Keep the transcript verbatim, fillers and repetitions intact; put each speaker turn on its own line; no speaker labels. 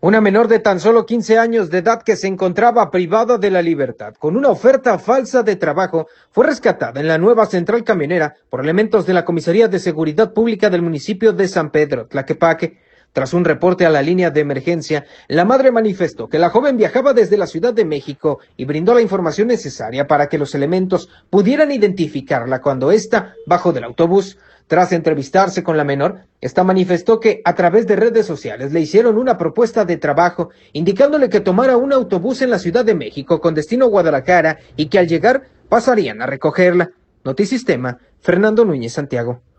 Una menor de tan solo quince años de edad que se encontraba privada de la libertad con una oferta falsa de trabajo fue rescatada en la nueva central camionera por elementos de la Comisaría de Seguridad Pública del municipio de San Pedro, Tlaquepaque. Tras un reporte a la línea de emergencia, la madre manifestó que la joven viajaba desde la Ciudad de México y brindó la información necesaria para que los elementos pudieran identificarla cuando ésta bajó del autobús. Tras entrevistarse con la menor, esta manifestó que a través de redes sociales le hicieron una propuesta de trabajo, indicándole que tomara un autobús en la Ciudad de México con destino a Guadalajara y que al llegar pasarían a recogerla. Notisistema, Fernando Núñez, Santiago.